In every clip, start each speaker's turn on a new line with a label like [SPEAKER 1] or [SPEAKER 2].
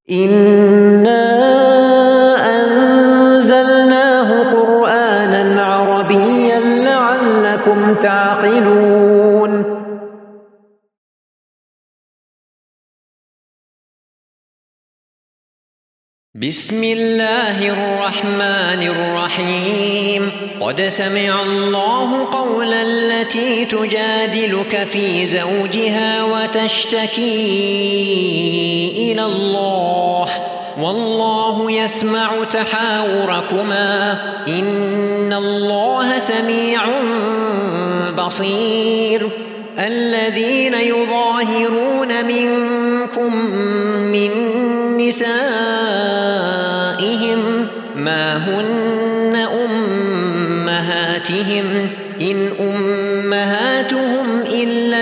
[SPEAKER 1] إنا أنزلناه قرآنا عربيا لعلكم تعقلون بسم الله الرحمن الرحيم قد سمع الله قول التي تجادلك في زوجها وتشتكي إلى الله والله يسمع تحاوركما إن الله سميع بصير الذين يظاهرون منكم من نسائهم ما هن أمهاتهم إن أمهاتهم إلا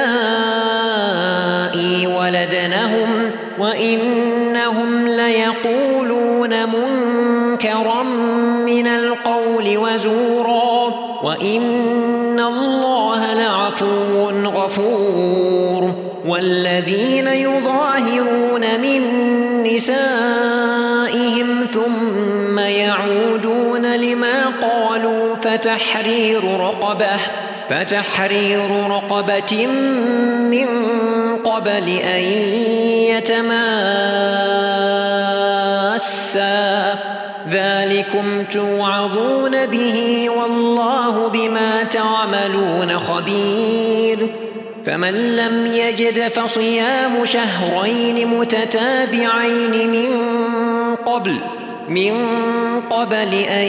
[SPEAKER 1] اللائي ولدنهم وإنهم ليقولون منكرا من القول وزورا وإن الله لعفو غفور والذين يظاهرون من نسائهم ثم يعودون لما قالوا فتحرير رقبة من قبل أن يتماسا ذلكم توعظون به والله بما تعملون خبير فمن لم يجد فصيام شهرين متتابعين من قبل أن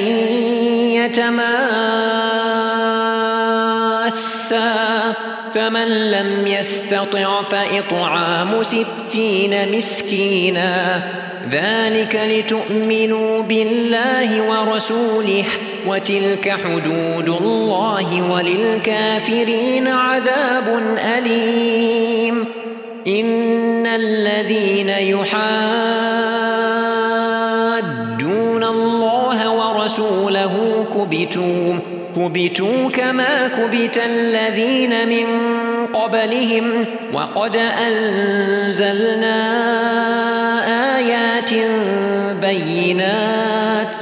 [SPEAKER 1] يتماسا فمن لم يستطع فإطعام 60 مسكينا ذلك لتؤمنوا بالله ورسوله وتلك حدود الله وللكافرين عذاب أليم إن الذين يحادون الله ورسوله كبتوا كما كبت الذين من قبلهم وقد أنزلنا آيات بينات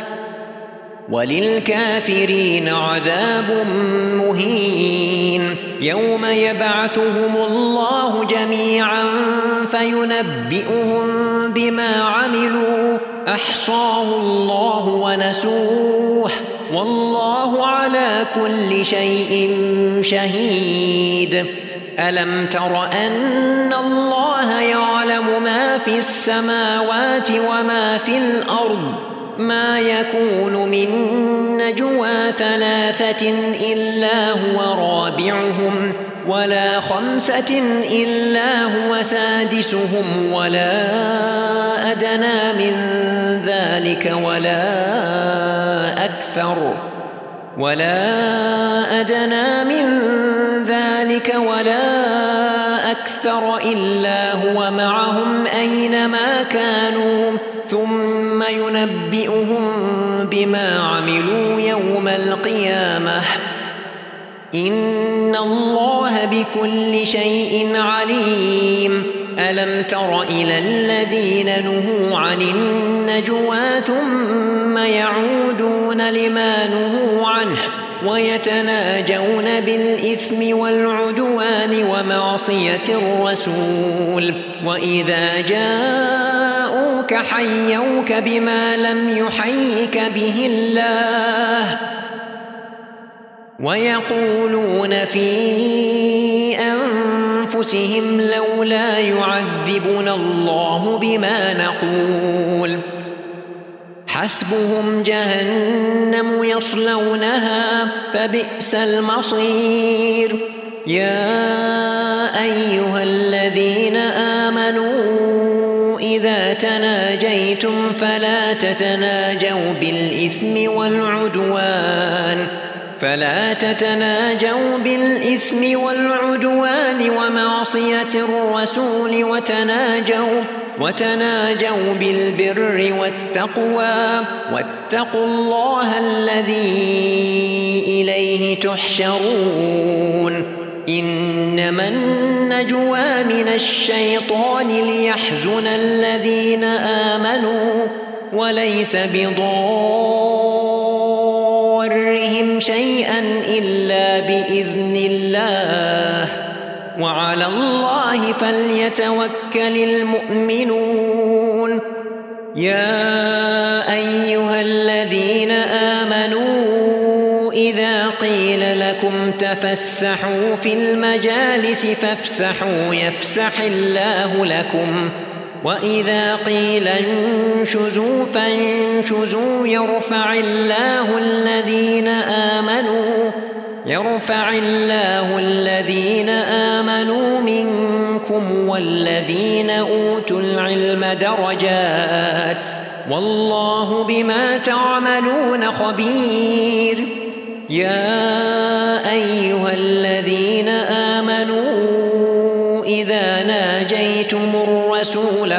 [SPEAKER 1] وللكافرين عذاب مهين يوم يبعثهم الله جميعا فينبئهم بما عملوا أحصاه الله ونسوه والله على كل شيء شهيد ألم تر أن الله يعلم ما في السماوات وما في الأرض ما يكون من نجوى 3 إلا هو رابعهم ولا 5 إلا هو سادسهم ولا أدنى من ذلك ولا أكثر إلا هو معهم أينما كانوا ثم ينبئهم بما عملوا يوم القيامة إن الله بكل شيء عليم ألم تر إلى الذين نهوا عن النجوى ثم يعودون لما نهوا عنه ويتناجون بالإثم والعدوان ومعصية الرسول وإذا جاءوك حيوك بما لم يحيك به الله ويقولون في أنفسهم لولا يعذبنا الله بما نقول حسبهم جهنم يصلونها فبئس المصير يا أيها الذين آمنوا إذا تناجيتم فلا تتناجوا بالإثم والعدوان ومعصية الرسول وتناجوا بالبر والتقوى واتقوا الله الذي إليه تحشرون إنما النجوى من الشيطان ليحزن الذين آمنوا وليس بضارهم شيئا إلا بإذن الله وعلى الله فليتوكل المؤمنون يا أيها الذين آمنوا إذا قيل لكم تفسحوا في المجالس فافسحوا يفسح الله لكم وإذا قيل انشزوا فانشزوا يرفع الله الذين آمنوا منكم والذين أوتوا العلم درجات والله بما تعملون خبير يا أيها الذين آمنوا إذا ناجيتم الرسول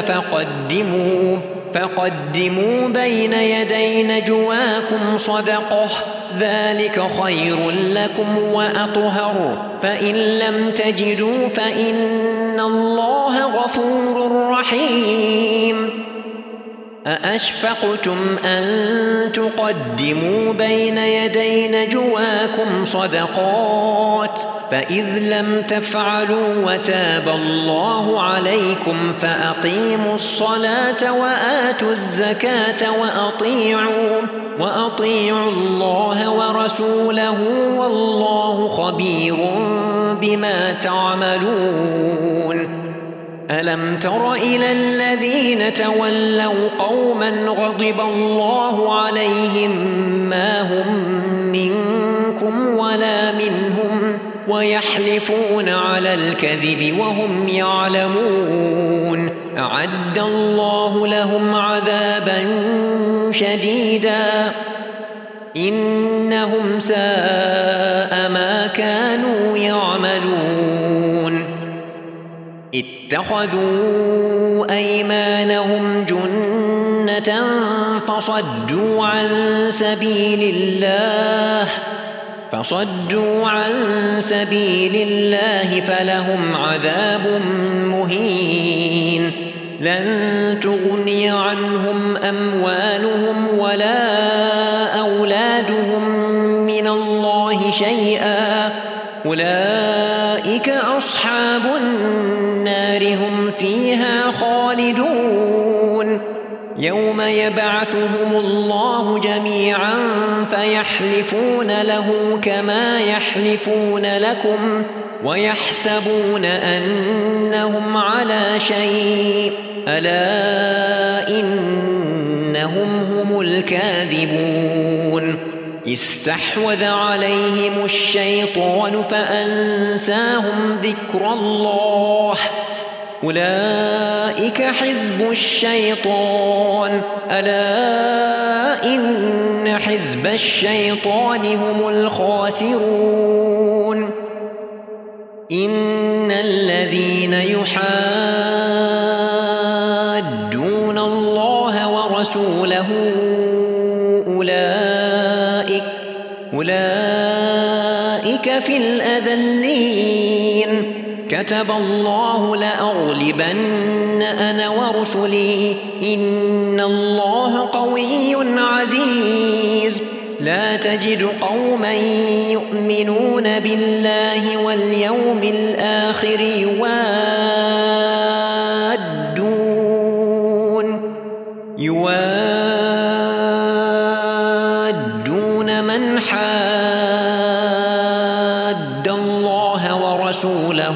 [SPEAKER 1] فقدموا بين يدي نجواكم صدقة ذلك خير لكم وأطهر فإن لم تجدوا فإن الله غفور رحيم أأشفقتم أن تقدموا بين يدي نجواكم صدقات فإذ لم تفعلوا وتاب الله عليكم فأقيموا الصلاة وآتوا الزكاة وأطيعوا الله ورسوله والله خبير بما تعملون ألم تر إلى الذين تولوا قوما غضب الله عليهم ما هم منكم ولا منهم ويحلفون على الكذب وهم يعلمون أعد الله لهم عذابا شديدا إنهم ساء ما كانوا يعملون اتخذوا أيمانهم جنة فصدوا عن سبيل الله فلهم عذاب مهين لن تغني عنهم أموالهم ولا أولادهم من الله شيئا أولئك أصحاب النار هم فيها خالدون يوم يبعثهم الله جميعا فيحلفون له كما يحلفون لكم ويحسبون أنهم على شيء ألا إنهم هم الكاذبون استحوذ عليهم الشيطان فأنساهم ذكر الله أولئك حزب الشيطان ألا إن حزب الشيطان هم الخاسرون إن الذين يحادون الله ورسوله أولئك في الأذلين كتب الله لأغلبن أنا ورسلي إن الله قوي عزيز لا تجد قوما يؤمنون بالله واليوم الآخر يوادون من حاد الله ورسوله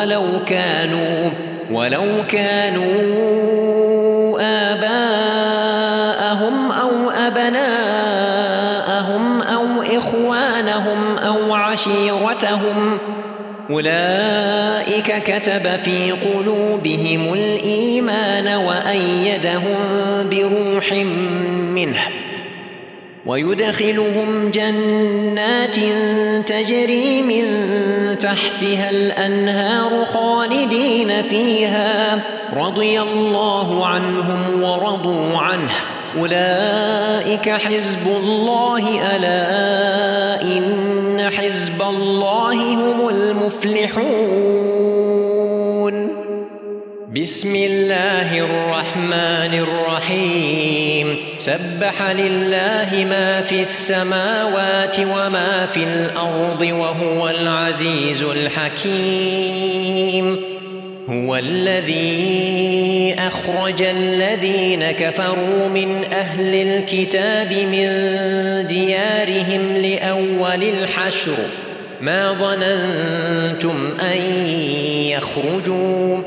[SPEAKER 1] ولو كانوا آباءهم أو أبناءهم أو إخوانهم أو عشيرتهم أولئك كتب في قلوبهم الإيمان وأيدهم بروح منه ويدخلهم جنات تجري من تحتها الأنهار خالدين فيها رضي الله عنهم ورضوا عنه أولئك حزب الله ألا إن حزب الله هم المفلحون. بسم الله الرحمن الرحيم. سبح لله ما في السماوات وما في الأرض وهو العزيز الحكيم. هو الذي أخرج الذين كفروا من أهل الكتاب من ديارهم لأول الحشر ما ظننتم أن يخرجوا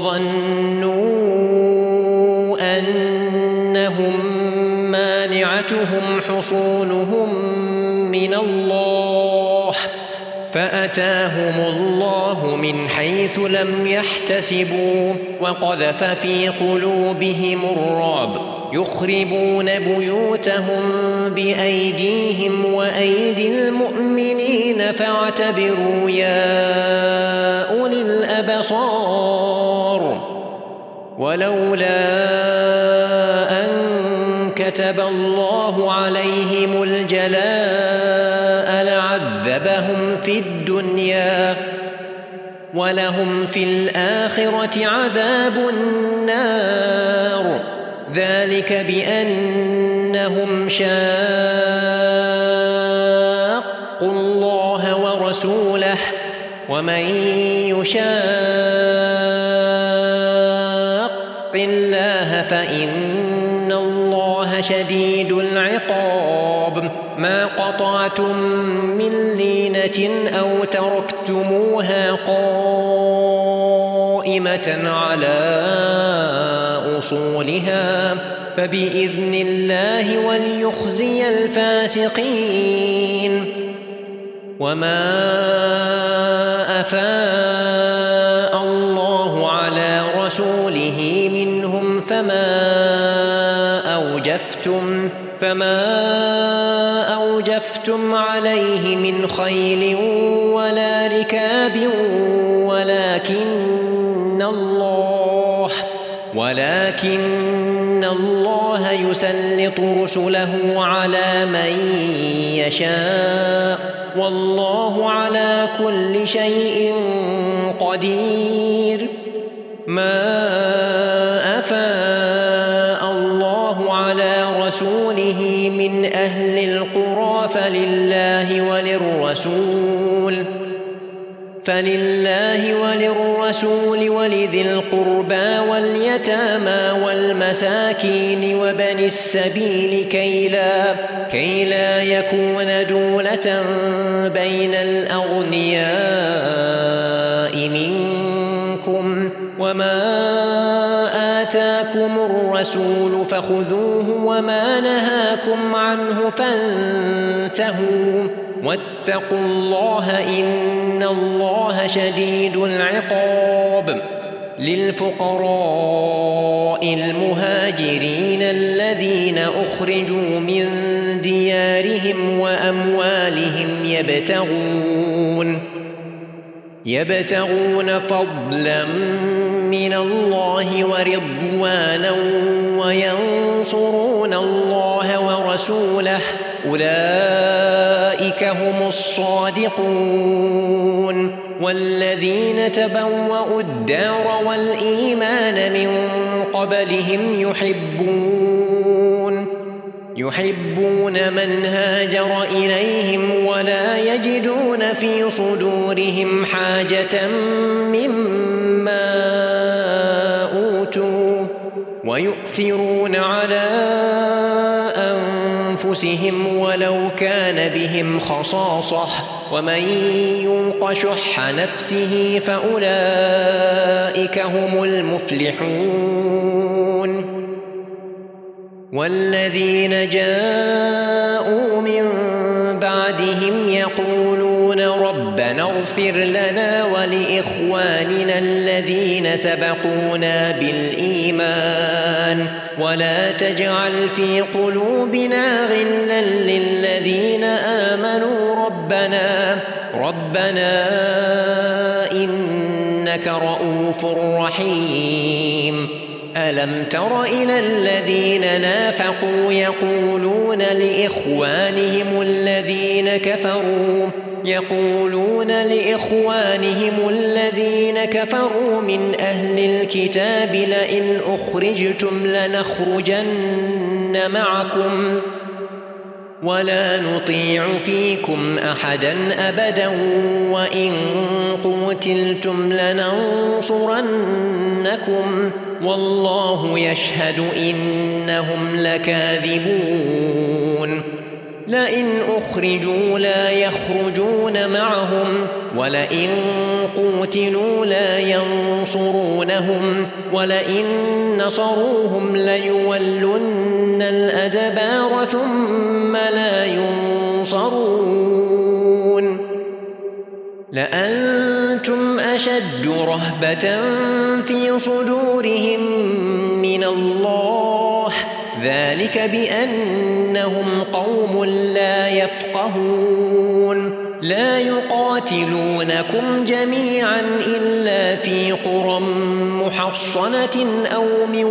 [SPEAKER 1] وظنوا أنهم مانعتهم حصونهم من الله فأتاهم الله من حيث لم يحتسبوا وقذف في قلوبهم الرعب يخربون بيوتهم بأيديهم وأيدي المؤمنين فاعتبروا يا أولي الأبصار. ولولا أن كتب الله عليهم الجلاء لعذبهم في الدنيا ولهم في الآخرة عذاب النار. ذلك بأنهم شاقوا الله ورسوله ومن يشاق الله فإن الله شديد العقاب. ما قطعتم من لينة أو تركتموها قائمة على أصولها فبإذن الله وليخزي الفاسقين. وما أفاء الله على رسوله منهم فما أوجفتم عليه من خيل ولا ركاب ولكن الله يسلط رسله على من يشاء والله على كل شيء قدير. ما أفاء الله على رسوله من أهل القرى فلله وللرسول ولذي القربى واليتامى والمساكين وبن السبيل كي لا يكون دولة بين الأغنياء منكم. وما آتاكم الرسول فخذوه وما نهاكم عنه فانتهوا واتقوا الله إن الله شديد العقاب. للفقراء المهاجرين الذين أخرجوا من ديارهم وأموالهم يبتغون فضلا من الله ورضوانا وينصرون الله ورسوله أولئك هم الصادقون. والذين تبوأوا الدار والإيمان من قبلهم يحبون من هاجر إليهم ولا يجدون في صدورهم حاجة مما أوتوا ويؤثرون على أنفسهم ولو كان بهم خصاصة ومن يوق شح نفسه فأولئك هم المفلحون. والذين جاءوا من بعدهم يقولون ربنا اغفر لنا ولإخواننا الذين سبقونا بالإيمان ولا تجعل في قلوبنا غلا للذين آمنوا ربنا إنك رؤوف رحيم. ألم تر إلى الذين نافقوا يقولون لإخوانهم الذين كفروا يقولون لإخوانهم الذين كفروا من أهل الكتاب لئن أخرجتم لنخرجن معكم ولا نطيع فيكم أحدا أبدا وإن قتلتم لننصرنكم والله يشهد إنهم لكاذبون لئن أخرجوا لا يخرجون معهم ولئن قوتلوا لا ينصرونهم ولئن نصروهم ليولن الأدبار ثم لا ينصرون لأنتم أشد رهبة في صدورهم من الله ذلك بأنهم قوم لا يفقهون لا يقاتلونكم جميعا إلا في قرى محصنة أو من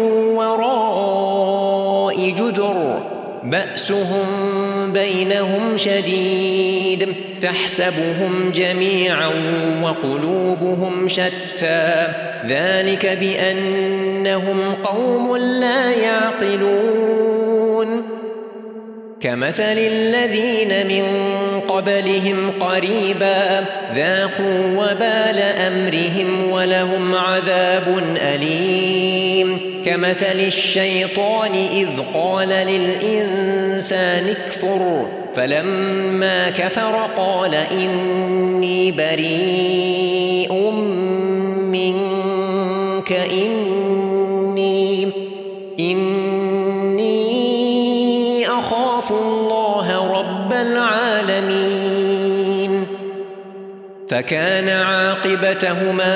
[SPEAKER 1] وراء جدر بأسهم بينهم شديد تحسبهم جميعا وقلوبهم شتى ذلك بأنهم قوم لا يعقلون كمثل الذين من قبلهم قريبا ذاقوا وبال أمرهم ولهم عذاب أليم كمثل الشيطان إذ قال للإنسان اكفر فلما كفر قال إني بريء منك إني أخاف الله رب العالمين فكان عاقبتهما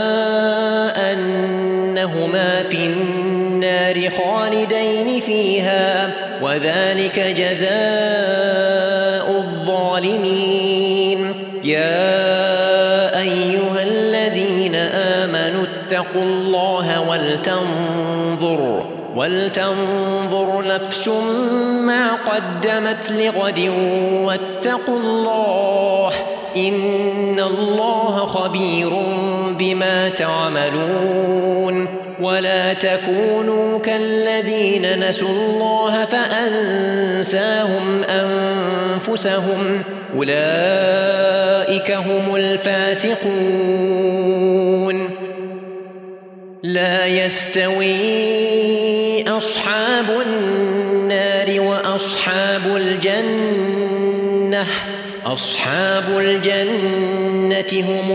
[SPEAKER 1] أنهما في النار خالدين فيها وذلك جزاء الظالمين يا أيها الذين آمنوا اتقوا الله ولتنظر نفس ما قدمت لغد واتقوا الله إن الله خبير بما تعملون ولا تكونوا كالذين نسوا الله فأنساهم أنفسهم أولئك هم الفاسقون لا يستوي أصحاب النار وأصحاب الجنة أصحاب الجنة هم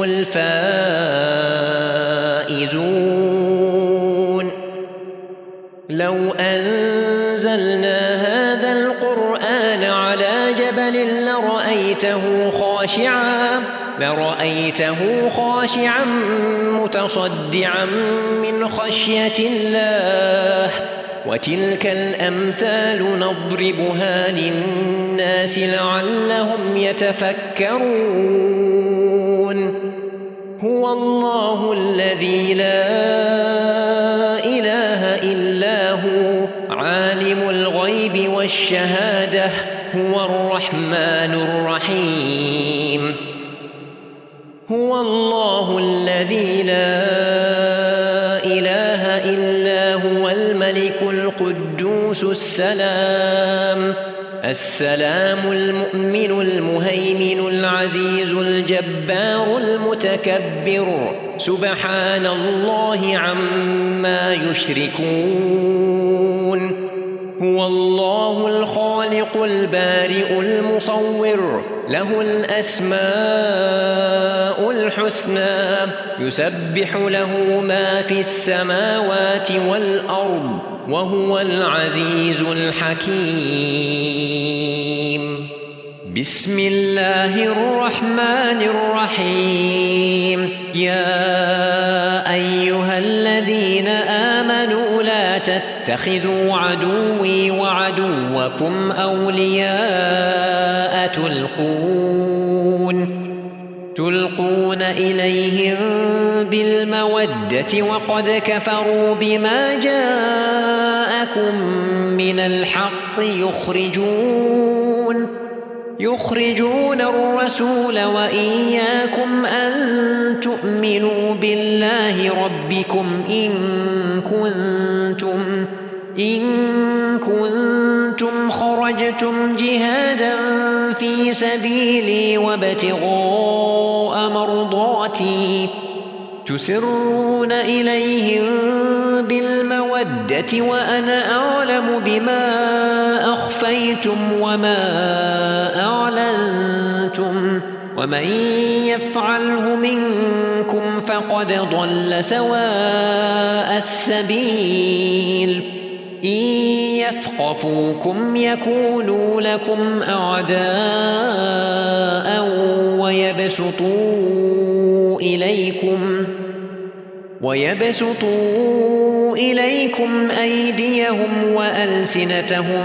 [SPEAKER 1] الفائزون لو أنزلنا هذا القرآن على جبل لرأيته خاشعا متصدعا من خشية الله وتلك الأمثال نضربها للناس لعلهم يتفكرون هو الله الذي لا إله إلا هو عالم الغيب والشهادة هو الرحمن الرحيم هو الله الذي لا إله إلا هو الملك القدوس السلام المؤمن المهيمن العزيز الجبار المتكبر سبحان الله عما يشركون هو الله الخالق البارئ المصور له الأسماء الحسنى يسبح له ما في السماوات والأرض وهو العزيز الحكيم بسم الله الرحمن الرحيم يا أيها الذين آمنوا لا تتخذوا عدوي وعدوكم أولياء تلقون إليهم بالمودة وقد كفروا بما يخرجون الرسول وإياكم أن تؤمنوا بالله ربكم إن كنتم خرجتم جهادا في سبيلي وابتغاء مرضاتي تسرون إليهم بالمودة وأنا أعلم بما أخفيتم وما أعلنتم ومن يفعله منكم فقد ضل سواء السبيل إن يثقفوكم يكونوا لكم أعداء ويبسطوا إليكم أيديهم وألسنتهم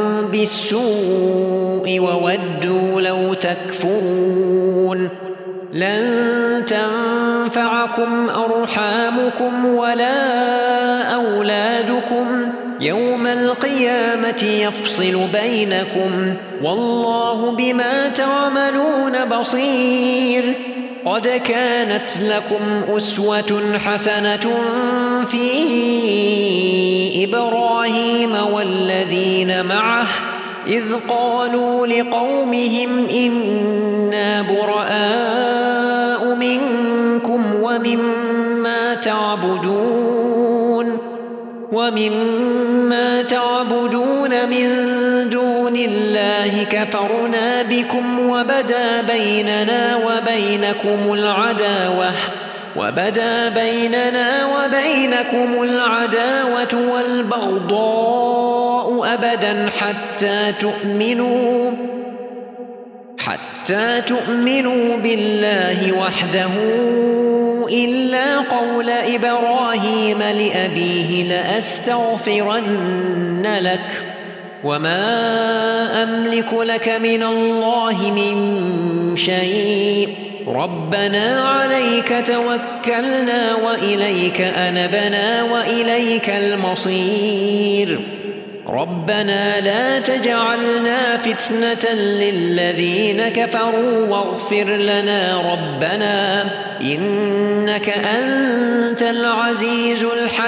[SPEAKER 1] بالسوء وودوا لو تكفرون لن تنفعكم أرحامكم ولا أولادكم يوم القيامة يفصل بينكم والله بما تعملون بصير قد كانت لكم أسوة حسنة في إبراهيم والذين معه إذ قالوا لقومهم إنا براء منكم ومما تعبدون من دون الله كفرنا بكم وبدا بينكم العداوة والبغضاء أبدا حتى تؤمنوا بالله وحده إلا قول إبراهيم لأبيه لأستغفرن لك وما أملك لك من الله من شيء ربنا عليك توكلنا وإليك أنبنا وإليك المصير ربنا لا تجعلنا فتنة للذين كفروا واغفر لنا ربنا إنك أنت العزيز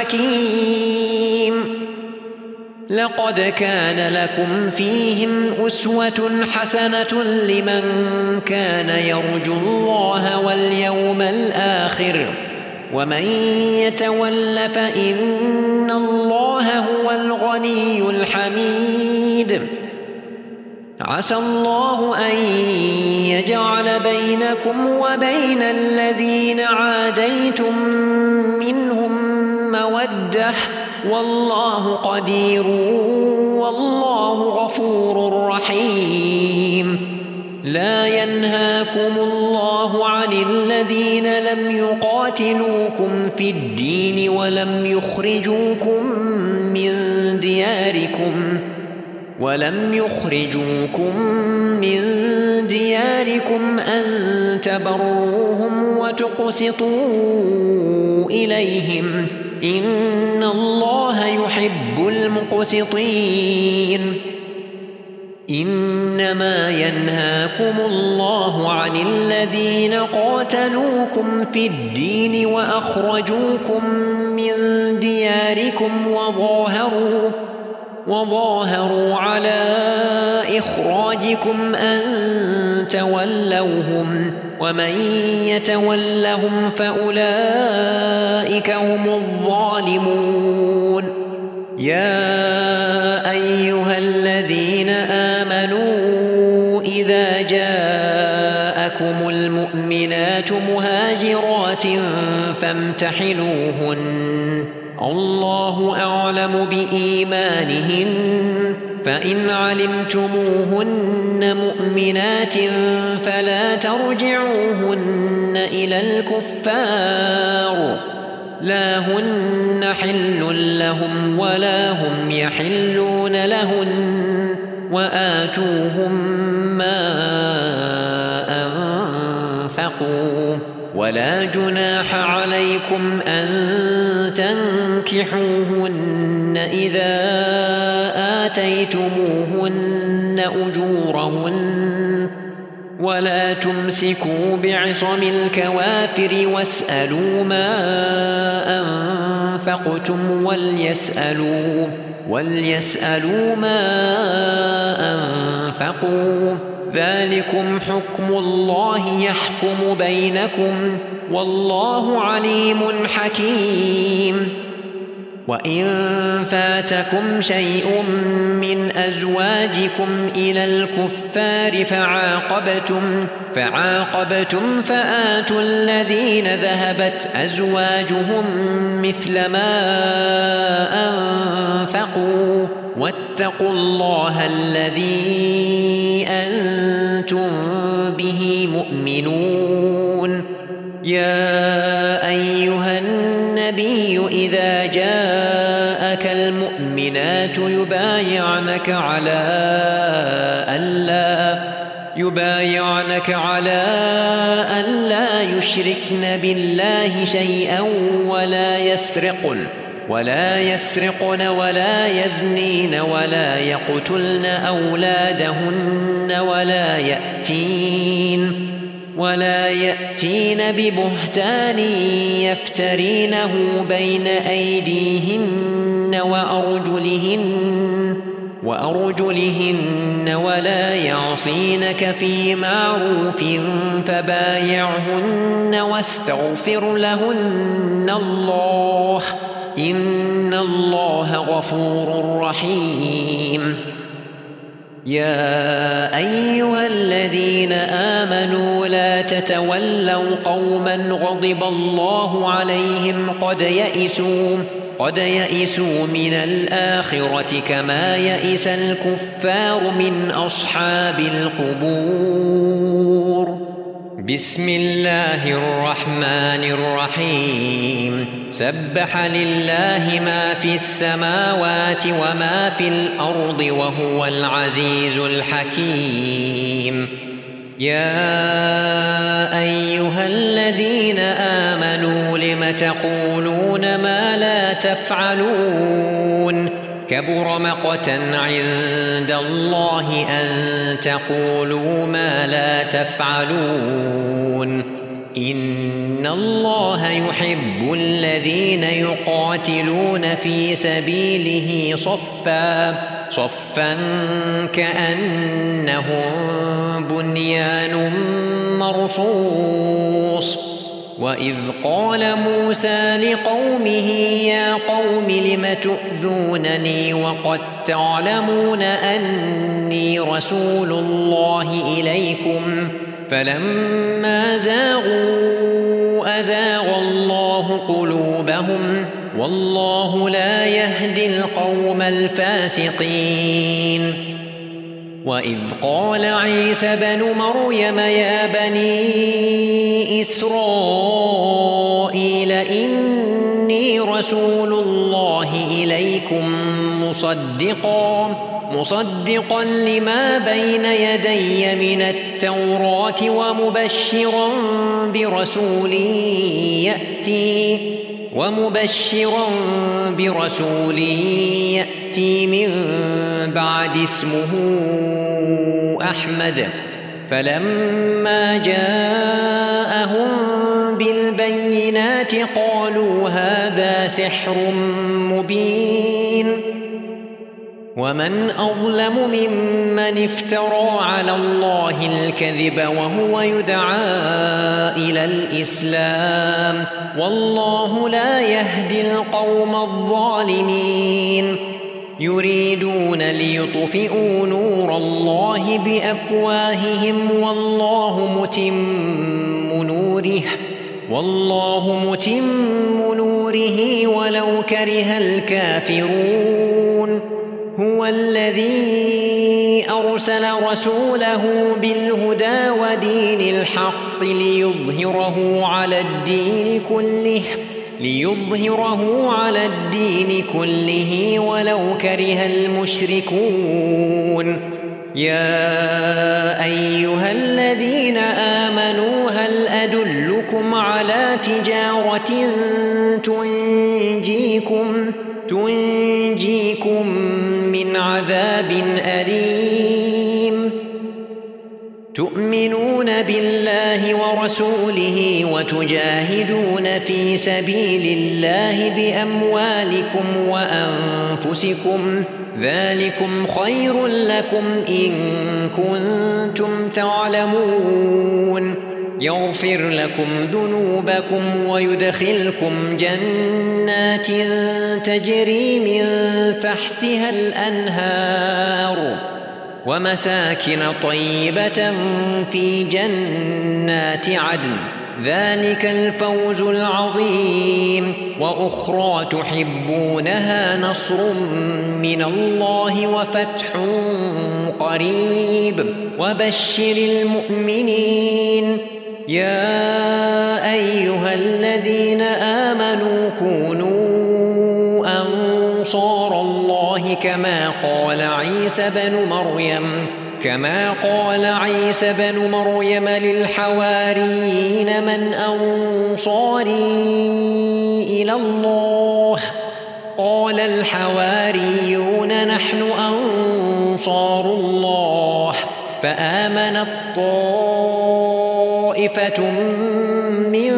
[SPEAKER 1] الحكيم لقد كان لكم فيهم أسوة حسنة لمن كان يرجو الله واليوم الآخر ومن يتول فإن الله هو الغني الحميد عسى الله أن يجعل بينكم وبين الذين عاديتم منهم مودة والله قدير والله غفور رحيم لا ينهاكم الله عن الذين لم يقاتلوكم في الدين ولم يخرجوكم من دياركم أن تبروهم وتقسطوا إليهم إن الله يحب المقسطين إنما ينهاكم الله عن الذين قاتلوكم في الدين وأخرجوكم من دياركم وظاهروا على إخراجكم أن تولوهم ومن يتولهم فأولئك هم الظالمون يا أيها الذين آمنوا إذا جاءكم المؤمنات مهاجرات فامتحنوهن الله أعلم بإيمانهن فإن علمتموهن مؤمنات فلا ترجعوهن إلى الكفار لا هن حل لهم ولا هم يحلون لهن وآتوهم ما أنفقوا ولا جناح عليكم أن تنكحوهن إذا آتيتموهن أجورهن ولا تمسكوا بعصم الكوافر واسألوا ما أنفقتم وليسألوا ما أنفقوا ذلكم حكم الله يحكم بينكم والله عليم حكيم. وإن فاتكم شيء من أزواجكم إلى الكفار فعاقبتم فآتوا الذين ذهبت أزواجهم مثل ما أنفقوا واتقوا الله الذي أنتم به مؤمنون. يا أيها النبي إذا جاءك المؤمنات يبايعنك على ألا يشركن بالله شيئا ولا يسرقن ولا يزنين ولا يقتلن أولادهن ولا يأتين ببهتان يفترينه بين أيديهن وأرجلهن ولا يعصينك في معروف فبايعهن واستغفر لهن الله إن الله غفور رحيم. يا أيها الذين آمنوا لا تتولوا قوما غضب الله عليهم قد يئسوا من الآخرة كما يئس الكفار من أصحاب القبور. بسم الله الرحمن الرحيم. سبح لله ما في السماوات وما في الأرض وهو العزيز الحكيم. يا أيها الذين آمنوا لم تقولون ما لا تفعلون كبر مقتا عند الله أن تقولوا ما لا تفعلون إن الله يحب الذين يقاتلون في سبيله صفا كأنهم بنيان مرصوص. وإذ قال موسى لقومه يا قوم لم تؤذونني وقد تعلمون أني رسول الله إليكم فلما زاغوا أزاغ الله قلوبهم والله لا يهدي القوم الفاسقين. وإذ قال عيسى بن مريم يا بني إسرائيل إني رسول الله إليكم مصدقا لما بين يدي من التوراة ومبشرا برسول يأتي من بعد اسمه أحمد. فلما جاءهم بالبينات قالوا هذا سحر مبين. ومن أظلم ممن افترى على الله الكذب وهو يدعى إلى الإسلام والله لا يهدي القوم الظالمين. يريدون ليطفئوا نور الله بأفواههم والله متم نوره ولو كره الكافرون. هو الذي أرسل رسوله بالهدى ودين الحق ليظهره على الدين كله ولو كره المشركون. يا أيها الذين آمنوا هل أدلكم على تجارة تنجيكم من عذاب أليم. تؤمنون بالله ورسوله وتجاهدون في سبيل الله بأموالكم وأنفسكم ذلكم خير لكم إن كنتم تعلمون يغفر لكم ذنوبكم ويدخلكم جنات تجري من تحتها الأنهار ومساكن طيبة في جنات عدن ذلك الفوز العظيم وأخرى تحبونها نصر من الله وفتح قريب وبشر المؤمنين يا أيها الذين آمنوا كونوا أنصار الله كما قال عيسى بن مريم للحواريين من أنصاري إلى الله قال الحواريون نحن أنصار الله فآمنت طائفة من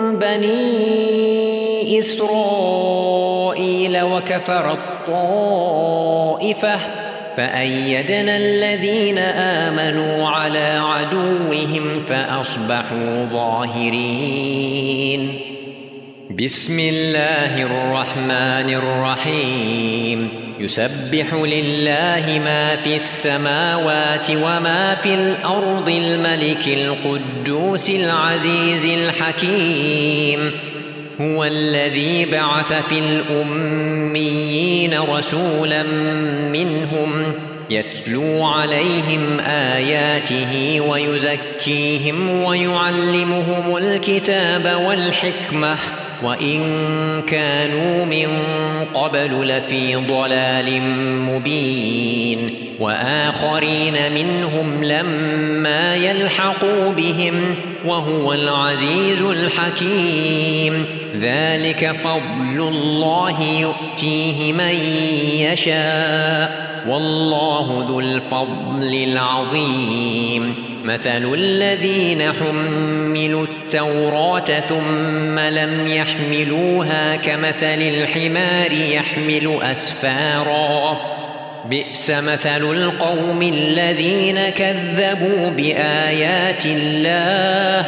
[SPEAKER 1] بني إسرائيل وكفرت طائفة فأيدنا الذين آمنوا على عدوهم فأصبحوا ظاهرين بسم الله الرحمن الرحيم يسبح لله ما في السماوات وما في الأرض الملك القدوس العزيز الحكيم هو الذي بعث في الأميين رسولا منهم يتلو عليهم آياته ويزكيهم ويعلمهم الكتاب والحكمة وإن كانوا من قبل لفي ضلال مبين وآخرين منهم لما يلحقوا بهم وهو العزيز الحكيم ذلك فضل الله يؤتيه من يشاء والله ذو الفضل العظيم مثل الذين حملوا التوراة ثم لم يحملوها كمثل الحمار يحمل أسفارا بئس مثل القوم الذين كذبوا بآيات الله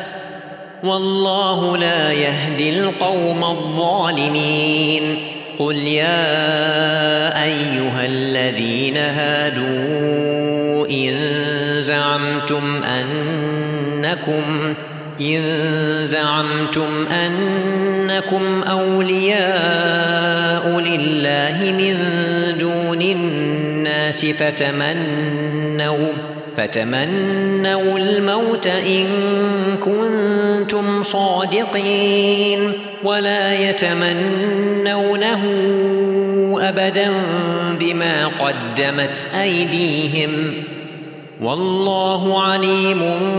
[SPEAKER 1] والله لا يهدي القوم الظالمين قل يا أيها الذين هادوا إن زعمتم أنكم أولياء لله من دون الناس فتمنوا الموت إن كنتم صادقين ولا يتمنونه أبدا بما قدمت أيديهم والله عليم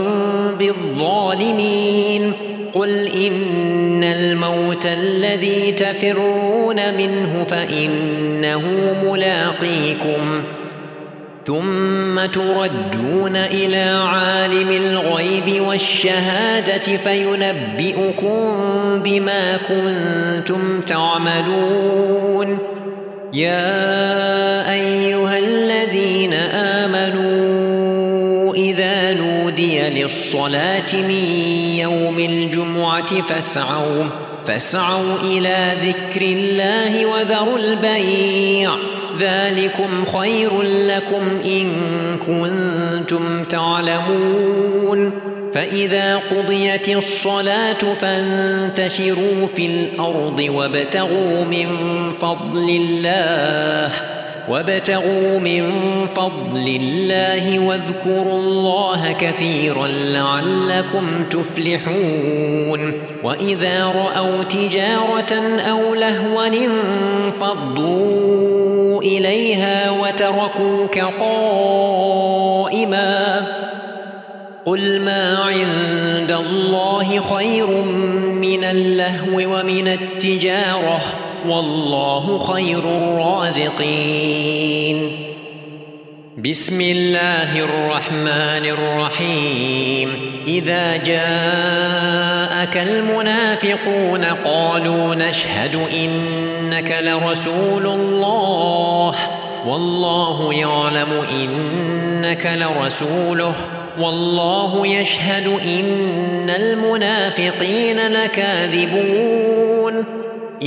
[SPEAKER 1] بالظالمين قل إن الموت الذي تفرون منه فإنه ملاقيكم ثم تردون إلى عالم الغيب والشهادة فينبئكم بما كنتم تعملون يا أيها الذين آمنوا إذا نودي للصلاة من يوم الجمعة فاسعوا إلى ذكر الله وذروا البيع ذلكم خير لكم إن كنتم تعلمون فإذا قضيت الصلاة فانتشروا في الأرض وابتغوا من فضل الله واذكروا الله كثيرا لعلكم تفلحون وإذا رأوا تجارة أو لهوا انفضوا إليها وتركوك قائما قل ما عند الله خير من اللهو ومن التجارة والله خير الرازقين بسم الله الرحمن الرحيم إذا جاءك المنافقون قالوا نشهد إنك لرسول الله والله يعلم إنك لرسوله والله يشهد إن المنافقين لكاذبون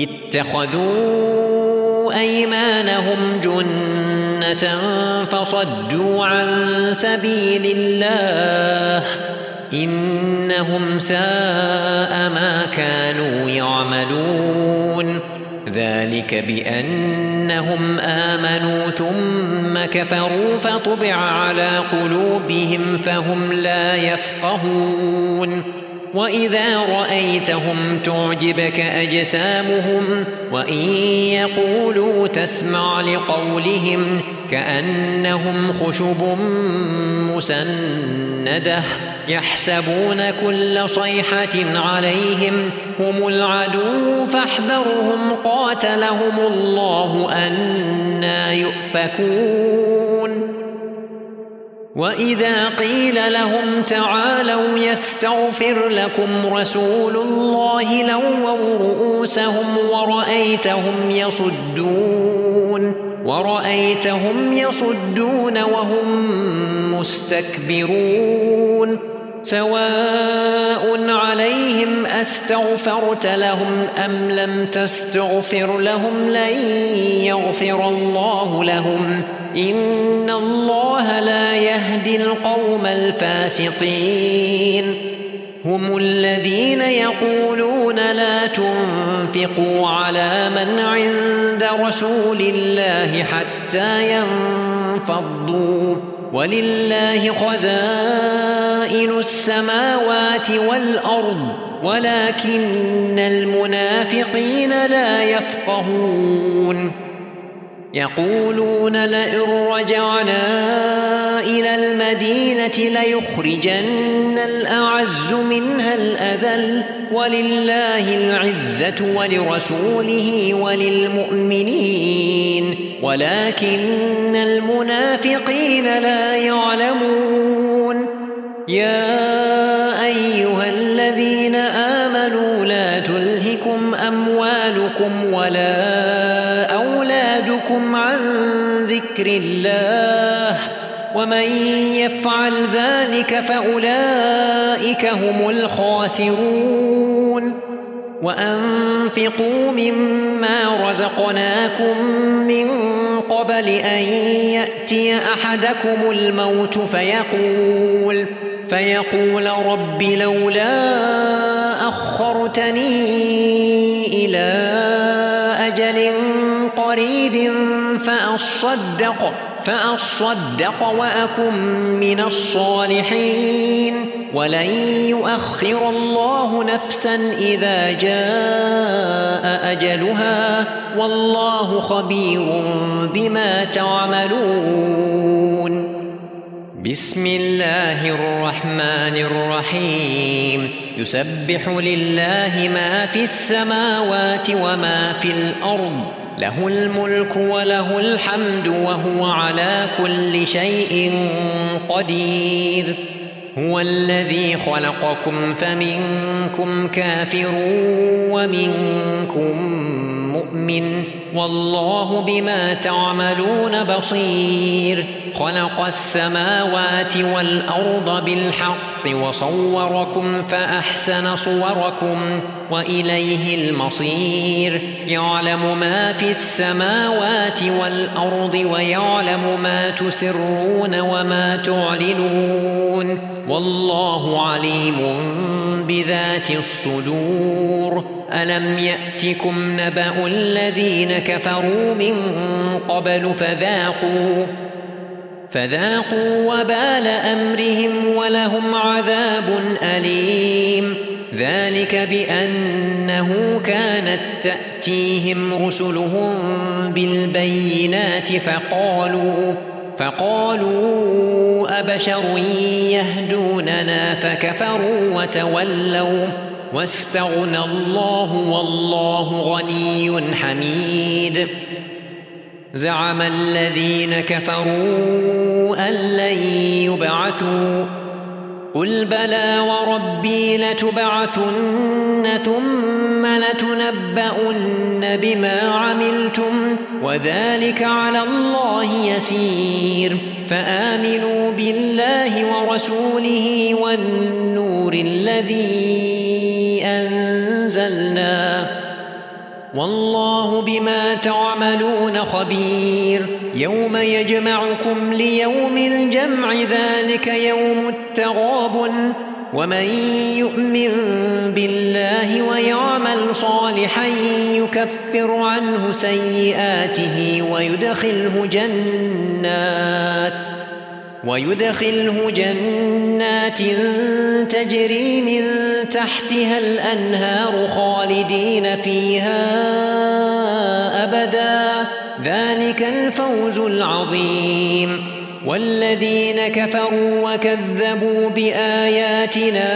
[SPEAKER 1] اتخذوا أيمانهم جنة فصدوا عن سبيل الله إنهم ساء ما كانوا يعملون ذلك بأنهم آمنوا ثم كفروا فطبع على قلوبهم فهم لا يفقهون وإذا رأيتهم تعجبك أجسامهم وإن يقولوا تسمع لقولهم كأنهم خشب مسندة يحسبون كل صيحة عليهم هم العدو فاحذرهم قاتلهم الله أنى يؤفكون وإذا قيل لهم تعالوا يستغفر لكم رسول الله لووا رؤوسهم ورأيتهم يصدون وهم مستكبرون سواء عليهم أستغفرت لهم أم لم تستغفر لهم لن يغفر الله لهم إن الله لا يهدي القوم الفاسقين هم الذين يقولون لا تنفقوا على من عند رسول الله حتى ينفضوا ولله خزائن السماوات والأرض ولكن المنافقين لا يفقهون يقولون لئن رجعنا إلى المدينة ليخرجن الأعز منها الأذل ولله العزة ولرسوله وللمؤمنين ولكن المنافقين لا يعلمون يا أيها الذين آمنوا لا تلهكم أموالكم ولا أولادكم عن ذكر الله ومن يفعل ذلك فأولئك هم الخاسرون وأنفقوا مما رزقناكم من قبل أن يأتي أحدكم الموت فيقول رب لولا أخرتني إلى أجل قريب فأصدق وأكن من الصالحين ولن يؤخر الله نفسا إذا جاء أجلها والله خبير بما تعملون بسم الله الرحمن الرحيم يسبح لله ما في السماوات وما في الأرض له الملك وله الحمد وهو على كل شيء قدير هو الذي خلقكم فمنكم كافر ومنكم مؤمن والله بما تعملون بصير خلق السماوات والأرض بالحق وصوركم فأحسن صوركم وإليه المصير يعلم ما في السماوات والأرض ويعلم ما تسرون وما تعلنون والله عليم بذات الصدور ألم يأتكم نبأ الذين كفروا من قبل فذاقوا وبال أمرهم ولهم عذاب أليم ذلك بأنه كانت تأتيهم رسلهم بالبينات فقالوا أبشر يهدوننا فكفروا وتولوا واستغنى الله والله غني حميد زعم الذين كفروا أن لن يبعثوا قل بلى وربي لتبعثن ثم لتنبؤن بما عملتم وذلك على الله يسير فآمنوا بالله ورسوله والنور الذي أنزلنا والله بما تعملون خبير يوم يجمعكم ليوم الجمع ذلك يوم التغابن ومن يؤمن بالله ويعمل صالحا يكفر عنه سيئاته ويدخله جنات تجري من تحتها الأنهار خالدين فيها أبدا ذلك الفوز العظيم والذين كفروا وكذبوا بآياتنا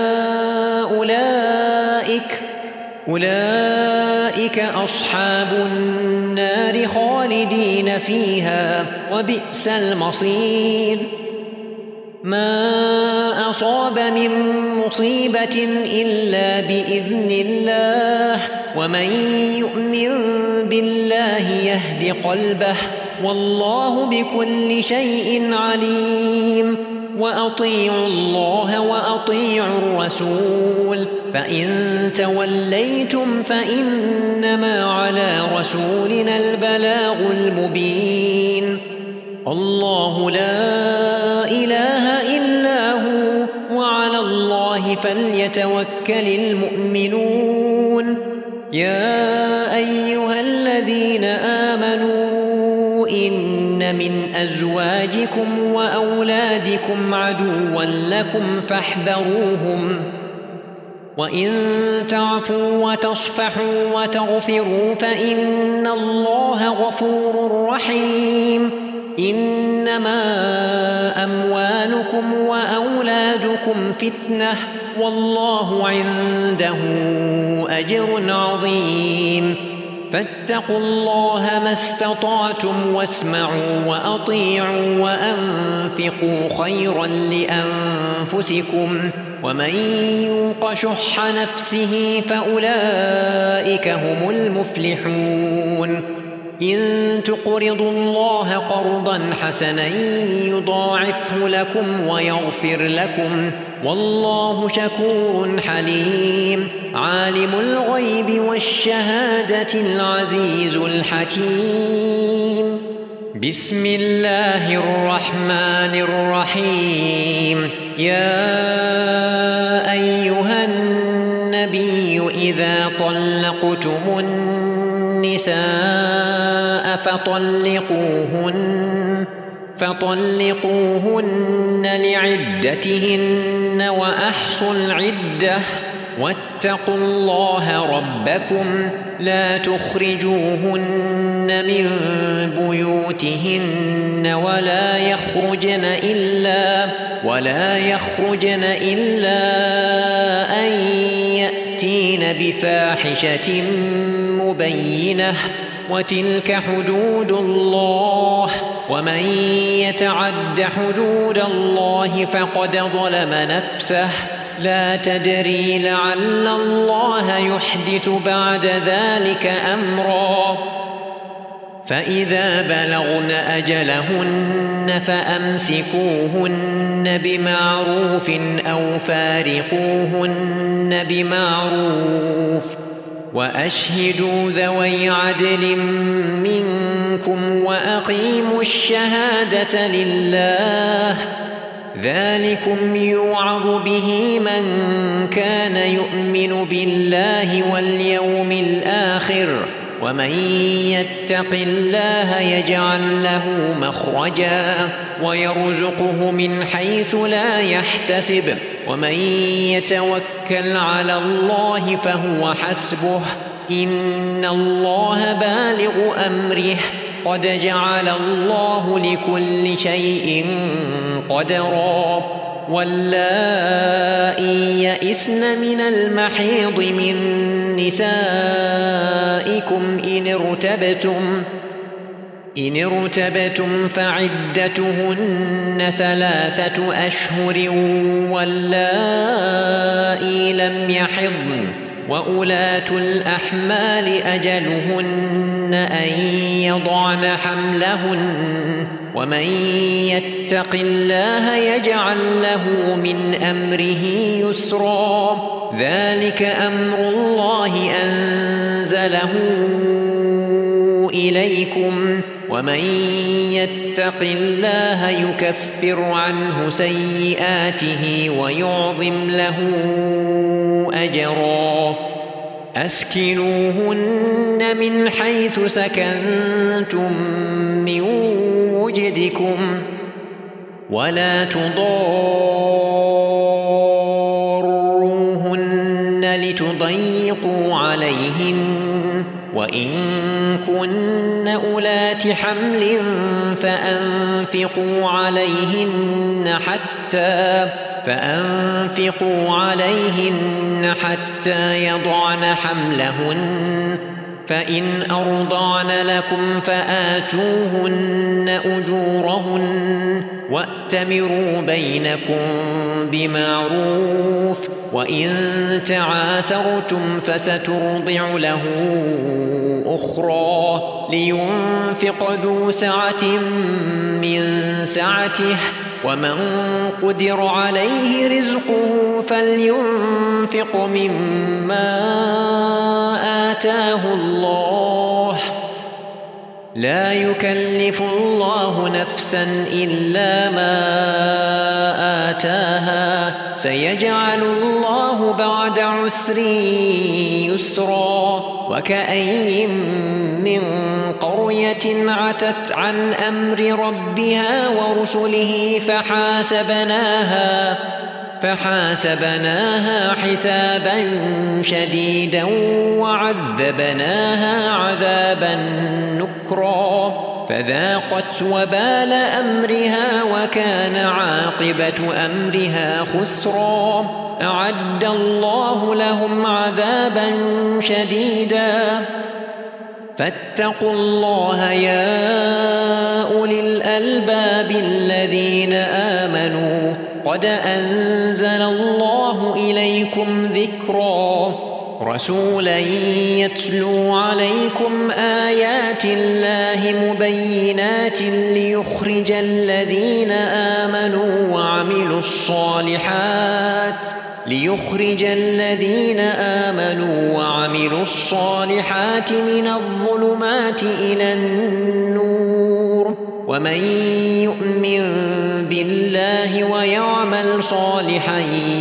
[SPEAKER 1] أولئك أصحاب النار خالدين فيها وبئس المصير ما أصاب من مصيبة إلا بإذن الله ومن يؤمن بالله يهد قلبه والله بكل شيء عليم وأطيعوا الله وأطيعوا الرسول فإن توليتم فإنما على رسولنا البلاغ المبين الله لا إله إلا هو وعلى الله فليتوكل المؤمنون يا أيها الذين آمنوا إن من أزواجكم وأولادكم عدوا لكم فاحذروهم وإن تعفوا وتصفحوا وتغفروا فإن الله غفور رحيم إنما أموالكم وأولادكم فتنة والله عنده أجر عظيم فاتقوا الله ما استطعتم واسمعوا وأطيعوا وأنفقوا خيرا لأنفسكم ومن يوق شح نفسه فأولئك هم المفلحون إن تقرضوا الله قرضا حسنا يضاعفه لكم ويغفر لكم والله شكور حليم عالم الغيب والشهادة العزيز الحكيم بسم الله الرحمن الرحيم يا أيها النبي إذا طلقتم النساء فطلقوهن لعدتهن وأحصوا العدة واتقوا الله ربكم لا تخرجوهن من بيوتهن ولا يخرجن إلا أن يأتين بفاحشة مبينة وتلك حدود الله ومن يتعد حدود الله فقد ظلم نفسه لا تدري لعل الله يحدث بعد ذلك أمرا فإذا بلغن أجلهن فأمسكوهن بمعروف أو فارقوهن بمعروف وأشهدوا ذوي عدل منكم وأقيموا الشهادة لله ذلكم يوعظ به من كان يؤمن بالله واليوم الآخر ومن يتق الله يجعل له مخرجا ويرزقه من حيث لا يحتسب ومن يتوكل على الله فهو حسبه إن الله بالغ أمره قد جعل الله لكل شيء قدرا واللائي يئسن من المحيض من نسائكم إن ارتبتم فعدتهن 3 أشهر واللائي لم يحضن وأولاة الأحمال أجلهن أن يضعن حملهن ومن يتق الله يجعل له من أمره يسرا ذلك أمر الله أنزله إليكم ومن يتق الله يكفر عنه سيئاته ويعظم له أجرا أسكنوهن من حيث سكنتم من وجدكم ولا تضاروهن لتضيقوا عليهن وإن كن أولات حمل فأنفقوا عليهن حتى يضعن حملهن فإن أرضعن لكم فآتوهن أجورهن وأتمروا بينكم بمعروف وإن تعاسرتم فسترضع له أخرى لينفق ذو سعة من سعته ومن قدر عليه رزقه فلينفق مما آتاه الله لا يكلف الله نفسا إلا ما آتاها سيجعل الله بعد عسر يسرا وكأين من قرية عتت عن أمر ربها ورسله فحاسبناها حسابا شديدا وعذبناها عذابا نكرا فذاقت وبال أمرها وكان عاقبة أمرها خسرا أعد الله لهم عذابا شديدا فاتقوا الله يا أولي الألباب الذين آمنوا قد أنزل الله إليكم ذكرا رسولا يتلو عليكم آيات الله مبينات ليخرج الذين آمنوا وعملوا الصالحات من الظلمات إلى النور ومن يؤمن بالله ويعمل صالحا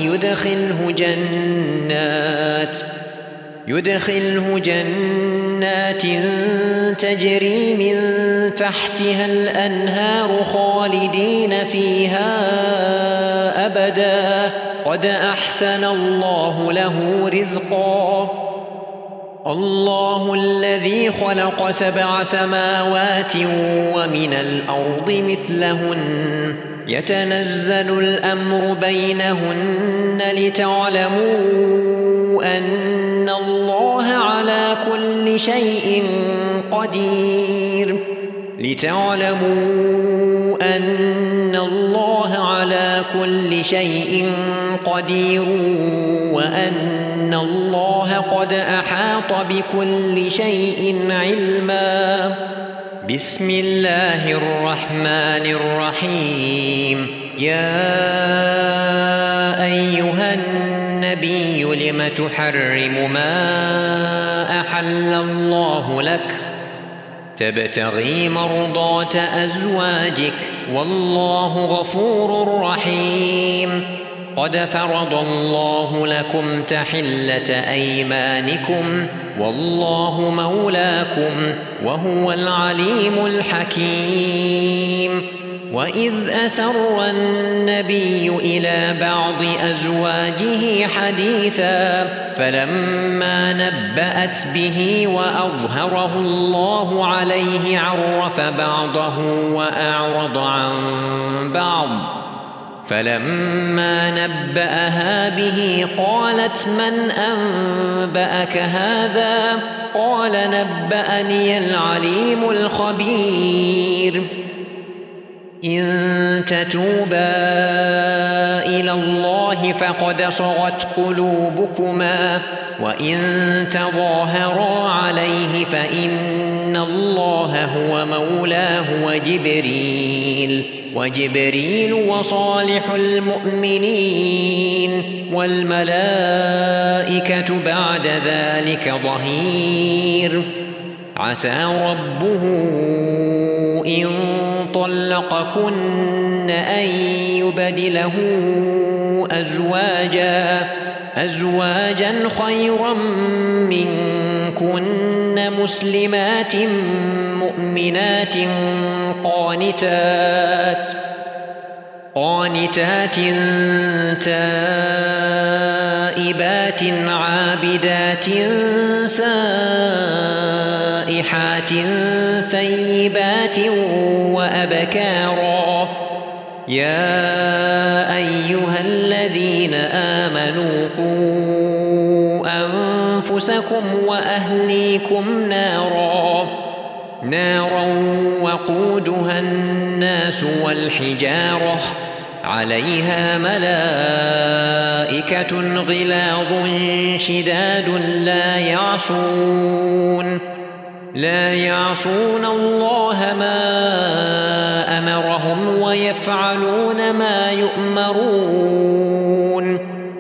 [SPEAKER 1] يدخله جنات تجري من تحتها الأنهار خالدين فيها أبدا قد أحسن الله له رزقا الله الذي خلق 7 سماوات ومن الأرض مثلهن يتنزل الأمر بينهن لتعلموا أن الله على كل شيء قدير وأن الله قد أحاط بكل شيء علما بسم الله الرحمن الرحيم يا أيها النبي لم تحرم ما أحل الله لك تبتغي مرضات أزواجك والله غفور رحيم قد فرض الله لكم تحلة أيمانكم والله مولاكم وهو العليم الحكيم وإذ أسر النبي إلى بعض أزواجه حديثا فلما نبأت به وأظهره الله عليه عرف بعضه وأعرض عن بعض فلما نبأها به قالت من أنبأك هذا؟ قال نبأني العليم الخبير إن تتوبا إلى الله فقد صغت قلوبكما وإن تظاهرا عليه فإن الله هو مولاه وجبريل وصالح المؤمنين والملائكة بعد ذلك ظهير عسى ربه إن طلقكن أن يبدله أزواجا خيرا منكن مسلمات مؤمنات قانتات تائبات عابدات سائحات ثيبات وأبكارا يا أيها الذين آمنوا قوا أنفسكم وأهليكم نارا وقودها الناس والحجارة عليها ملائكة غلاظ شداد لا يعصون الله ما أمرهم ويفعلون ما يؤمرون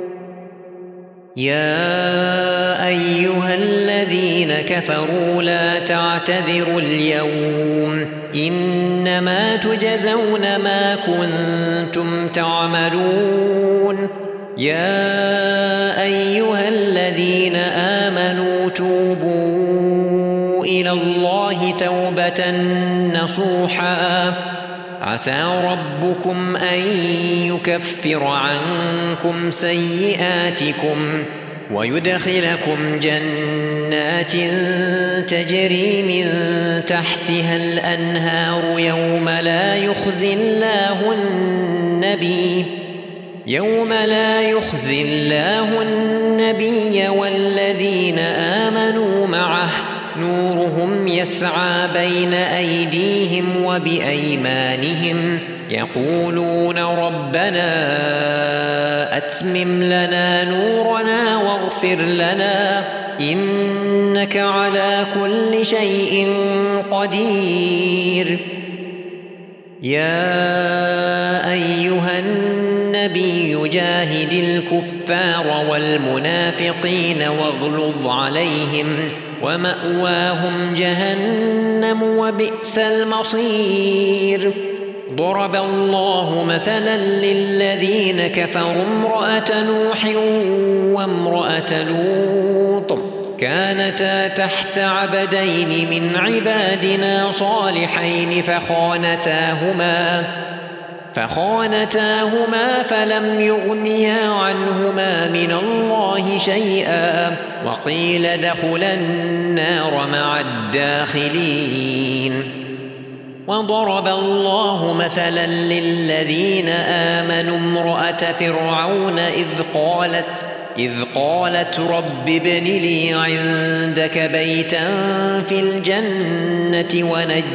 [SPEAKER 1] يا أيها الذين كفروا لا تعتذروا اليوم إنما تجزون ما كنتم تعملون يا أيها الذين آمنوا توبوا إلى الله توبة نصوحا عسى ربكم أن يكفر عنكم سيئاتكم ويدخلكم جنات تجري من تحتها الأنهار يوم لا يخزي الله النبي والذين آمنوا معه نورهم يسعى بين أيديهم وبأيمانهم يقولون ربنا أتمم لنا نورنا واغفر لنا إنك على كل شيء قدير يا أيها النبي جاهد الكفار والمنافقين واغلظ عليهم ومأواهم جهنم وبئس المصير ضرب الله مثلا للذين كفروا امرأة نوح وامرأة لوط كانتا تحت عبدين من عبادنا صالحين فخانتاهما فلم يغنيا عنهما من الله شيئا وقيل ادخلا النار مع الداخلين وضرب الله مثلا للذين آمنوا امرأة فرعون إذ قالت رب ابن لي عندك بيتا في الجنة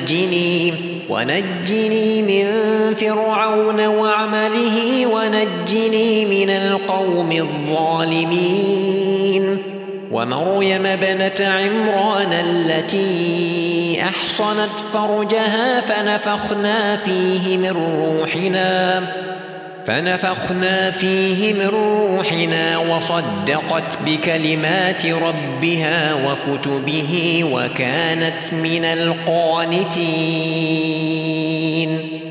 [SPEAKER 1] ونجني من فرعون وعمله ونجني من القوم الظالمين ومريم ابنة عمران التي أحصنت فرجها فنفخنا فيه من روحنا وصدقت بكلمات ربها وكتبه وكانت من القانتين